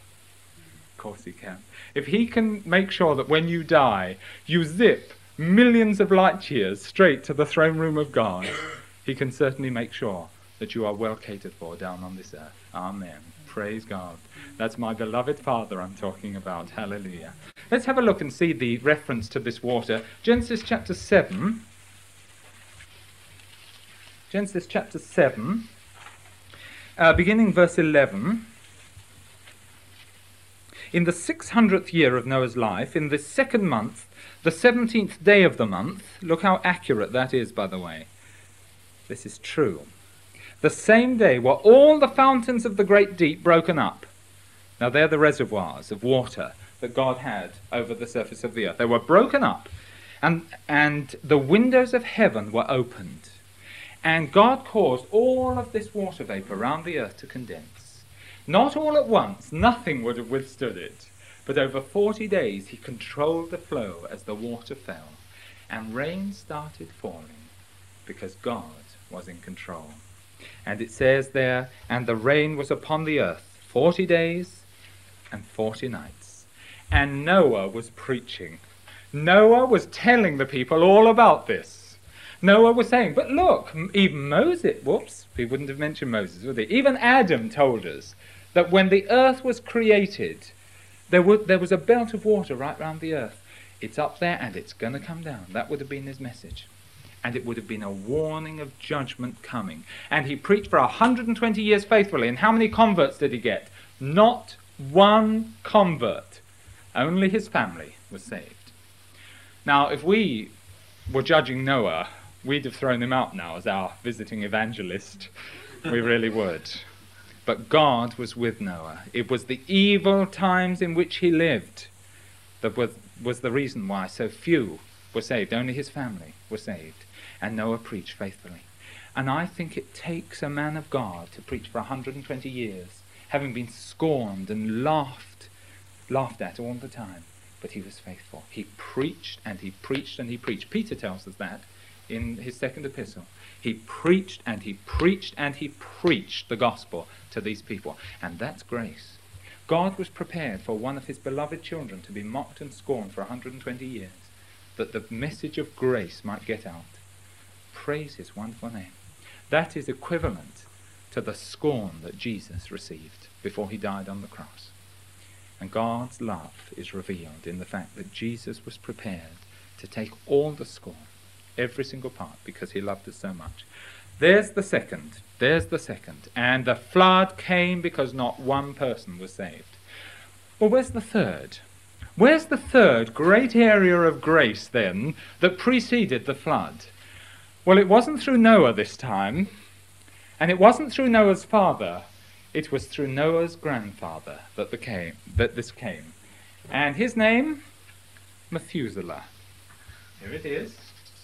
Of course he can. If he can make sure that when you die, you zip millions of light years straight to the throne room of God, he can certainly make sure that you are well catered for down on this earth. Amen. Praise God. That's my beloved Father I'm talking about. Hallelujah. Let's have a look and see the reference to this water. Genesis chapter seven. Genesis chapter seven, uh, beginning verse eleven. In the six hundredth year of Noah's life, in the second month, the seventeenth day of the month, look how accurate that is, by the way. This is true. The same day were all the fountains of the great deep broken up. Now they're the reservoirs of water that God had over the surface of the earth. They were broken up, and, and the windows of heaven were opened. And God caused all of this water vapor around the earth to condense. Not all at once, nothing would have withstood it. But over forty days he controlled the flow as the water fell, and rain started falling because God was in control. And it says there, and the rain was upon the earth forty days and forty nights. And Noah was preaching. Noah was telling the people all about this. Noah was saying, but look, even Moses, whoops, we wouldn't have mentioned Moses, would they? Even Adam told us that when the earth was created, there, would, there was a belt of water right round the earth. It's up there and it's going to come down. That would have been his message. And it would have been a warning of judgment coming. And he preached for one hundred twenty years faithfully. And how many converts did he get? Not one convert. Only his family was saved. Now, if we were judging Noah, we'd have thrown him out now as our visiting evangelist. We really would. But God was with Noah. It was the evil times in which he lived that was, was the reason why so few were saved. Only his family were saved. And Noah preached faithfully. And I think it takes a man of God to preach for one hundred twenty years, having been scorned and laughed, laughed at all the time. But he was faithful. He preached and he preached and he preached. Peter tells us that in his second epistle. He preached and he preached and he preached the gospel to these people. And that's grace. God was prepared for one of his beloved children to be mocked and scorned for one hundred twenty years, that the message of grace might get out. Praise his wonderful name. That is equivalent to the scorn that Jesus received before he died on the cross. And God's love is revealed in the fact that Jesus was prepared to take all the scorn, every single part, because he loved us so much. There's the second. There's the second. And the flood came because not one person was saved. Well, where's the third? Where's the third great area of grace, then, that preceded the flood? Well, it wasn't through Noah this time, and it wasn't through Noah's father. It was through Noah's grandfather that, the came, that this came. And his name? Methuselah. Here it is.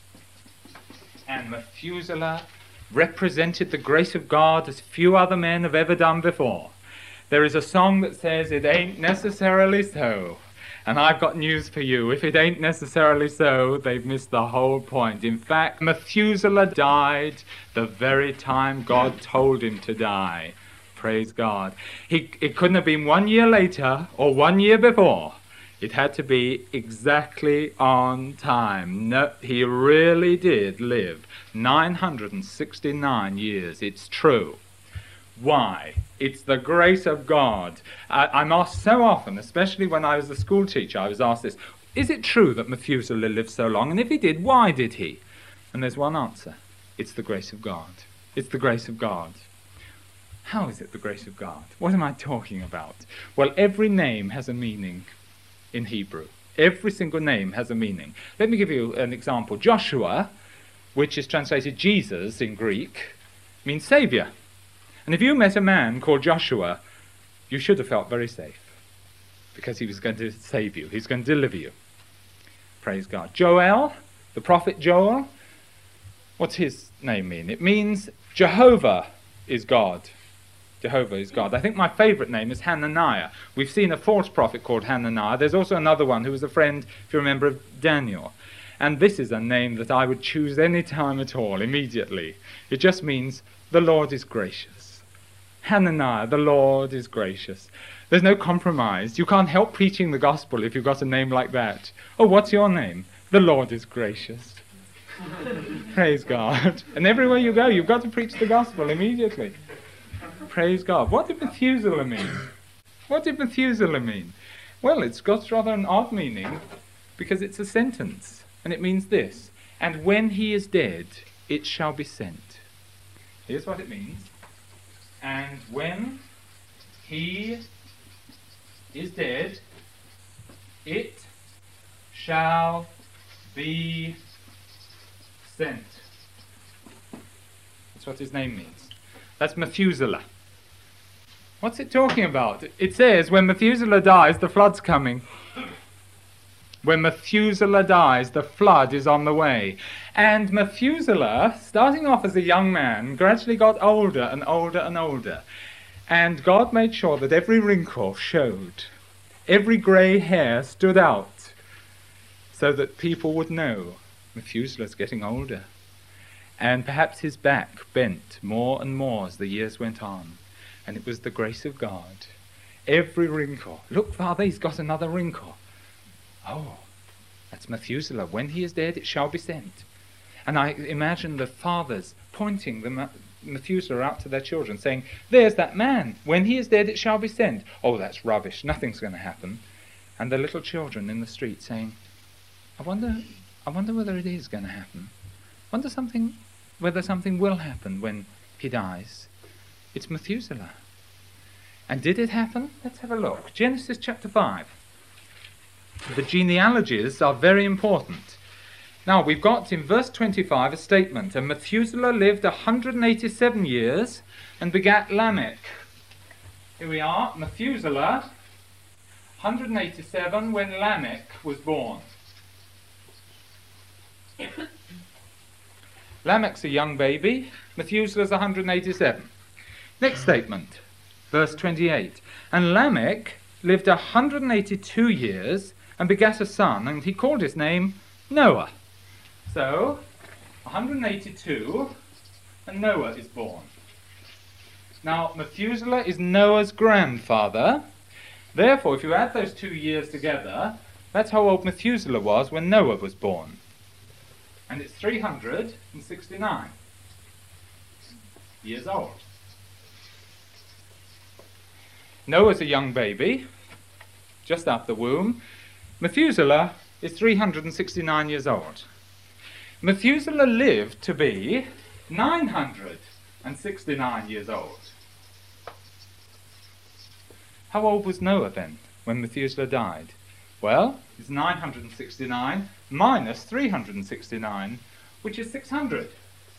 And Methuselah represented the grace of God as few other men have ever done before. There is a song that says, it ain't necessarily so. And I've got news for you. If it ain't necessarily so, they've missed the whole point. In fact, Methuselah died the very time God told him to die. Praise God. He, it couldn't have been one year later or one year before. It had to be exactly on time. No, he really did live nine hundred sixty-nine years. It's true. Why? It's the grace of God. I, I'm asked so often, especially when I was a school teacher, I was asked this, is it true that Methuselah lived so long? And if he did, why did he? And there's one answer. It's the grace of God. It's the grace of God. How is it the grace of God? What am I talking about? Well, every name has a meaning in Hebrew. Every single name has a meaning. Let me give you an example. Joshua, which is translated Jesus in Greek, means Saviour. And if you met a man called Joshua, you should have felt very safe, because he was going to save you. He's going to deliver you. Praise God. Joel, the prophet Joel, what's his name mean? It means Jehovah is God. Jehovah is God. I think my favourite name is Hananiah. We've seen a false prophet called Hananiah. There's also another one who was a friend, if you remember, of Daniel. And this is a name that I would choose any time at all, immediately. It just means the Lord is gracious. Hananiah, the Lord is gracious. There's no compromise. You can't help preaching the gospel if you've got a name like that. Oh, what's your name? The Lord is gracious. Praise God. And everywhere you go, you've got to preach the gospel immediately. Praise God. What did Methuselah mean? What did Methuselah mean? Well, it's got rather an odd meaning, because it's a sentence, and it means this: and when he is dead, it shall be sent. Here's what it means. And when he is dead, it shall be sent. That's what his name means. That's Methuselah. What's it talking about? It says when Methuselah dies, the flood's coming. When Methuselah dies, the flood is on the way. And Methuselah, starting off as a young man, gradually got older and older and older. And God made sure that every wrinkle showed. Every grey hair stood out, so that people would know Methuselah's getting older. And perhaps his back bent more and more as the years went on. And it was the grace of God. Every wrinkle. Look, Father, he's got another wrinkle. Oh, that's Methuselah. When he is dead, it shall be sent. And I imagine the fathers pointing the Methuselah out to their children, saying, there's that man. When he is dead, it shall be sent. Oh, that's rubbish. Nothing's going to happen. And the little children in the street saying, I wonder, I wonder whether it is going to happen. I wonder something, whether something will happen when he dies. It's Methuselah. And did it happen? Let's have a look. Genesis chapter five. The genealogies are very important. Now, we've got in verse twenty-five a statement. And Methuselah lived one hundred eighty-seven years and begat Lamech. Here we are, Methuselah, one hundred eighty-seven when Lamech was born. Lamech's a young baby, Methuselah's one hundred eighty-seven. Next statement, verse twenty-eight. And Lamech lived one hundred eighty-two years and begat a son, and he called his name Noah. So, one hundred eighty-two, and Noah is born. Now, Methuselah is Noah's grandfather. Therefore, if you add those two years together, that's how old Methuselah was when Noah was born. And it's three hundred sixty-nine years old. Noah's a young baby, just out the womb. Methuselah is three hundred sixty-nine years old. Methuselah lived to be nine hundred sixty-nine years old. How old was Noah then, when Methuselah died? Well, it's nine hundred sixty-nine minus three hundred sixty-nine, which is six hundred.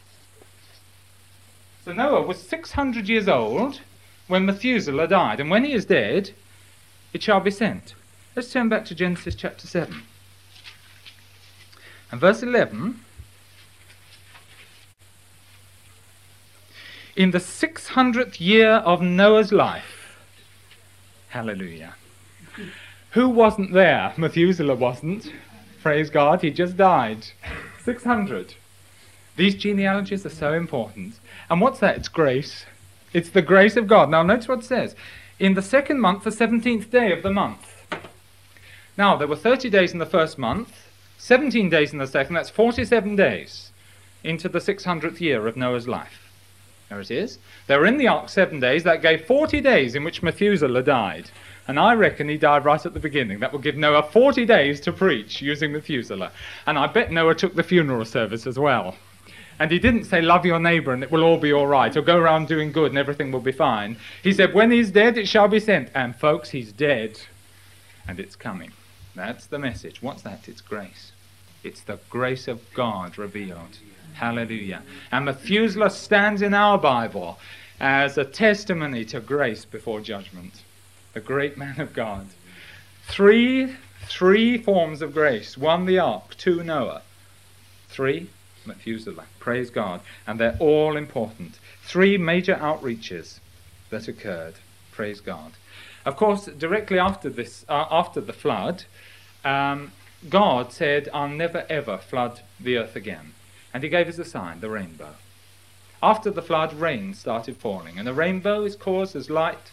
So Noah was six hundred years old when Methuselah died, and when he is dead, it shall be sent. Let's turn back to Genesis chapter seven. And verse eleven, in the six hundredth year of Noah's life, hallelujah. Who wasn't there? Methuselah wasn't. Praise God, he just died. six hundred. These genealogies are so important. And what's that? It's grace. It's the grace of God. Now notice what it says. In the second month, the seventeenth day of the month. Now, there were thirty days in the first month, seventeen days in the second, that's forty-seven days into the six hundredth year of Noah's life. There it is. They were in the ark seven days. That gave forty days in which Methuselah died. And I reckon he died right at the beginning. That will give Noah forty days to preach using Methuselah. And I bet Noah took the funeral service as well. And he didn't say, love your neighbour and it will all be all right, or go around doing good and everything will be fine. He said, when he's dead, it shall be sent. And folks, he's dead. And it's coming. That's the message. What's that? It's grace. It's the grace of God revealed. Hallelujah. And Methuselah stands in our Bible as a testimony to grace before judgment. A great man of God. Three, three forms of grace. One, the ark. Two, Noah. Three, Methuselah. Praise God. And they're all important. Three major outreaches that occurred. Praise God. Of course, directly after this, uh, after the flood, um, God said, I'll never ever flood the earth again. And he gave us a sign, the rainbow. After the flood, rain started falling. And the rainbow is caused as light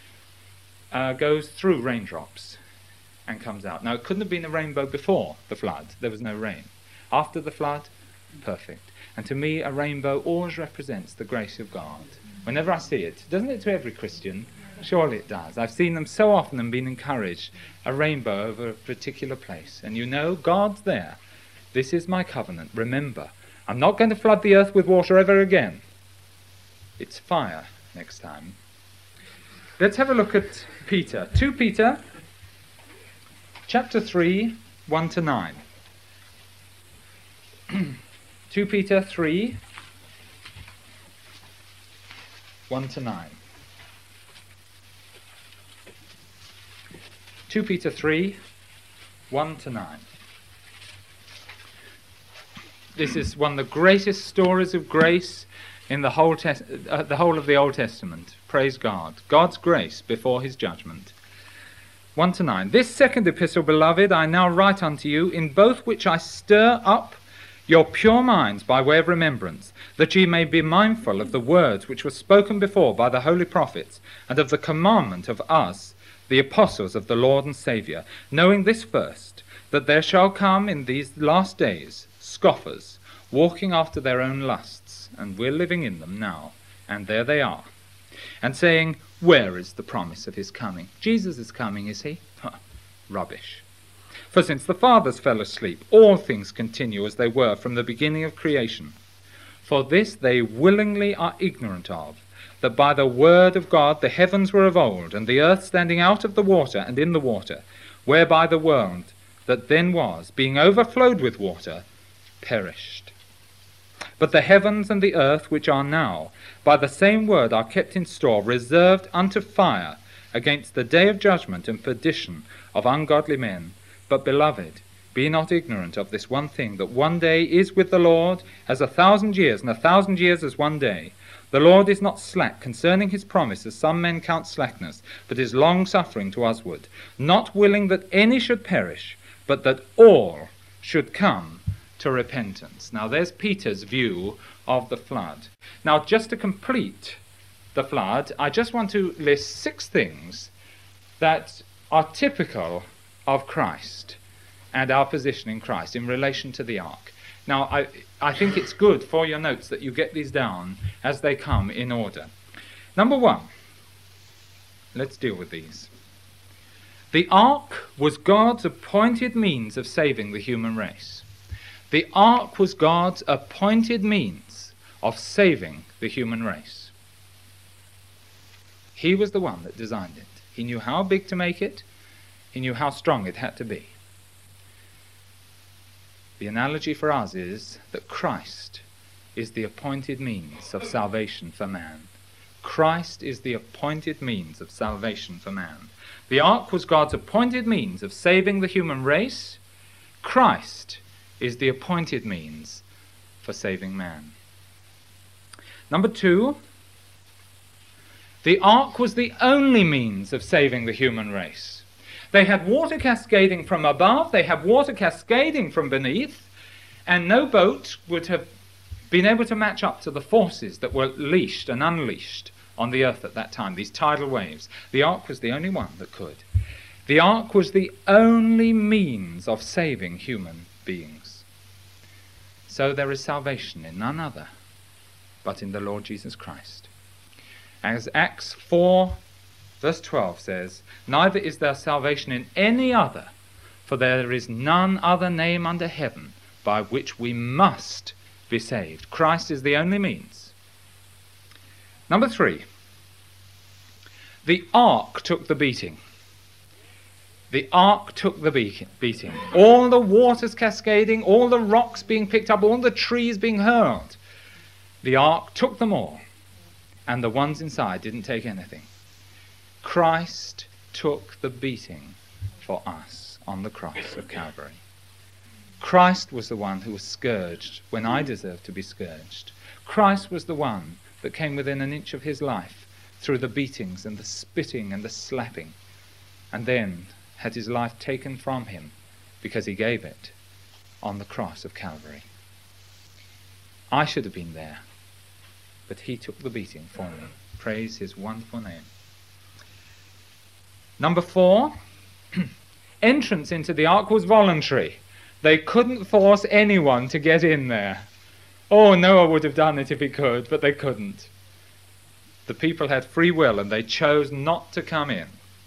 uh, goes through raindrops and comes out. Now, it couldn't have been a rainbow before the flood. There was no rain. After the flood, perfect. And to me, a rainbow always represents the grace of God. Whenever I see it, doesn't it to every Christian? Surely it does. I've seen them so often and been encouraged. A rainbow over a particular place. And you know, God's there. This is my covenant. Remember, I'm not going to flood the earth with water ever again. It's fire next time. Let's have a look at Peter. Second Peter, chapter three, one to nine. Second Peter three, one to nine. Second Peter three, one to nine. This is one of the greatest stories of grace in the whole, tes- uh, the whole of the Old Testament. Praise God. God's grace before his judgment. one to nine. This second epistle, beloved, I now write unto you, in both which I stir up your pure minds by way of remembrance, that ye may be mindful of the words which were spoken before by the holy prophets, and of the commandment of us, the apostles of the Lord and Saviour, knowing this first, that there shall come in these last days scoffers, walking after their own lusts, and we're living in them now, and there they are, and saying, where is the promise of his coming? Jesus is coming, is he? Huh, rubbish. For since the fathers fell asleep, all things continue as they were from the beginning of creation. For this they willingly are ignorant of, that by the word of God the heavens were of old, and the earth standing out of the water and in the water, whereby the world that then was, being overflowed with water, perished. But the heavens and the earth which are now, by the same word are kept in store, reserved unto fire, against the day of judgment and perdition of ungodly men. But, beloved, be not ignorant of this one thing, that one day is with the Lord as a thousand years, and a thousand years as one day. The Lord is not slack concerning his promise, as some men count slackness, but is long-suffering to usward, not willing that any should perish, but that all should come to repentance. Now there's Peter's view of the flood. Now just to complete the flood, I just want to list six things that are typical of Christ and our position in Christ in relation to the ark. Now I, I think it's good for your notes that you get these down as they come in order. Number one, let's deal with these. The ark was God's appointed means of saving the human race. The ark was God's appointed means of saving the human race. He was the one that designed it. He knew how big to make it. He knew how strong it had to be. The analogy for us is that Christ is the appointed means of salvation for man. Christ is the appointed means of salvation for man. The ark was God's appointed means of saving the human race. Christ is the appointed means for saving man. Number two, the ark was the only means of saving the human race. They had water cascading from above, they had water cascading from beneath, and no boat would have been able to match up to the forces that were leashed and unleashed on the earth at that time, these tidal waves. The ark was the only one that could. The ark was the only means of saving human beings. So there is salvation in none other but in the Lord Jesus Christ. As Acts four verse twelve says, neither is there salvation in any other, for there is none other name under heaven by which we must be saved. Christ is the only means. Number three, the ark took the beating. The ark took the beating. All the waters cascading, all the rocks being picked up, all the trees being hurled. The ark took them all, and the ones inside didn't take anything. Christ took the beating for us on the cross of Calvary. Christ was the one who was scourged when I deserved to be scourged. Christ was the one that came within an inch of his life through the beatings and the spitting and the slapping, and then had his life taken from him because he gave it on the cross of Calvary. I should have been there, but he took the beating for me. Praise his wonderful name. Number four, entrance into the ark was voluntary. They couldn't force anyone to get in there. Oh, Noah would have done it if he could, but they couldn't. The people had free will and they chose not to come in.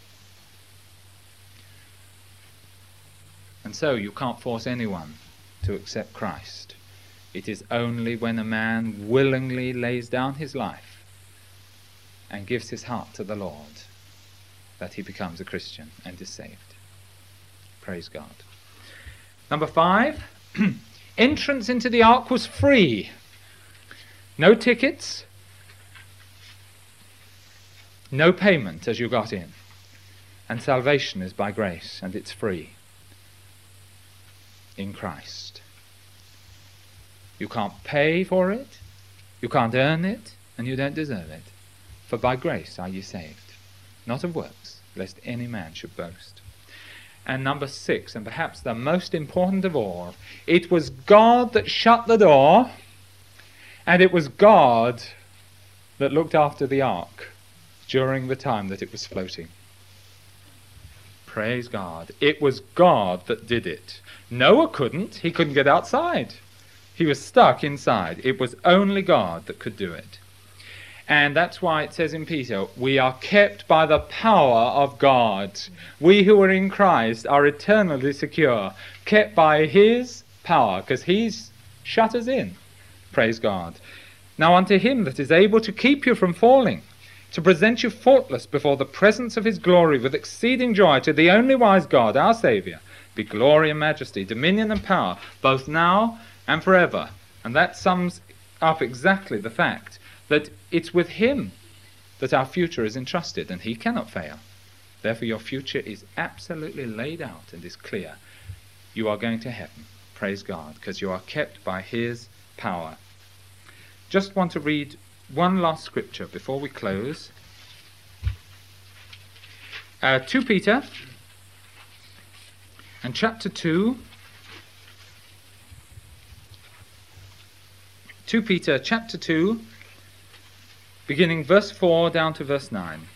And so you can't force anyone to accept Christ. It is only when a man willingly lays down his life and gives his heart to the Lord that he becomes a Christian and is saved. Praise God. Number five, entrance into the ark was free. No tickets, no payment as you got in. And salvation is by grace, and it's free in Christ. You can't pay for it, you can't earn it, and you don't deserve it. For by grace are ye saved, not of works, lest any man should boast. And number six, and perhaps the most important of all, it was God that shut the door, and it was God that looked after the ark during the time that it was floating. Praise God. It was God that did it. Noah couldn't. He couldn't get outside. He was stuck inside. It was only God that could do it. And that's why it says in Peter, we are kept by the power of God. We who are in Christ are eternally secure, kept by his power, because he's shut us in. Praise God. Now unto him that is able to keep you from falling, to present you faultless before the presence of his glory with exceeding joy, to the only wise God, our Saviour, be glory and majesty, dominion and power, both now and forever. And that sums up exactly the fact that it's with him that our future is entrusted, and he cannot fail. Therefore your future is absolutely laid out and is clear. You are going to heaven, praise God, because you are kept by his power. Just want to read one last scripture before we close. Uh, Second Peter and chapter two. Second Peter chapter two, beginning verse four down to verse nine.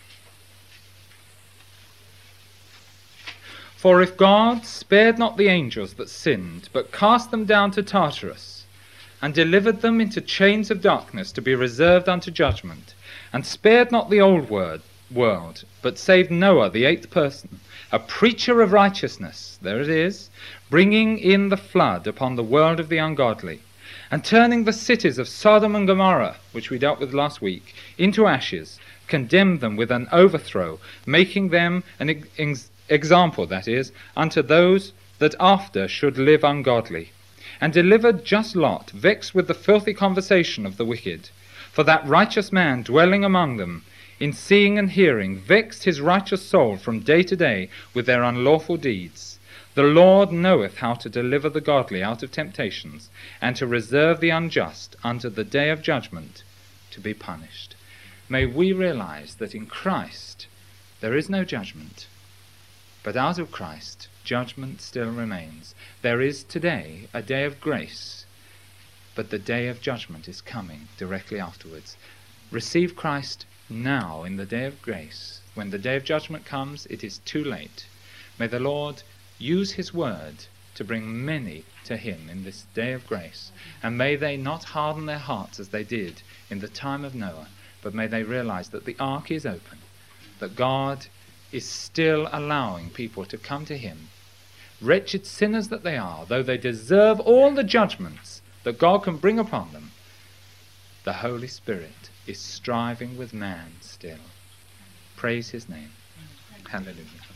For if God spared not the angels that sinned, but cast them down to Tartarus, and delivered them into chains of darkness to be reserved unto judgment, and spared not the old word, world, but saved Noah, the eighth person, a preacher of righteousness, there it is, bringing in the flood upon the world of the ungodly, and turning the cities of Sodom and Gomorrah, which we dealt with last week, into ashes, condemned them with an overthrow, making them an ex- example, that is, unto those that after should live ungodly, and delivered just Lot, vexed with the filthy conversation of the wicked. For that righteous man dwelling among them, in seeing and hearing, vexed his righteous soul from day to day with their unlawful deeds. The Lord knoweth how to deliver the godly out of temptations, and to reserve the unjust unto the day of judgment, to be punished. May we realize that in Christ there is no judgment, but out of Christ judgment still remains. There is today a day of grace, but the day of judgment is coming directly afterwards. Receive Christ now in the day of grace. When the day of judgment comes, it is too late. May the Lord use his word to bring many to him in this day of grace, and may they not harden their hearts as they did in the time of Noah, but may they realize that the ark is open, that God is still allowing people to come to him. Wretched sinners that they are, though they deserve all the judgments that God can bring upon them, the Holy Spirit is striving with man still. Praise his name. Hallelujah.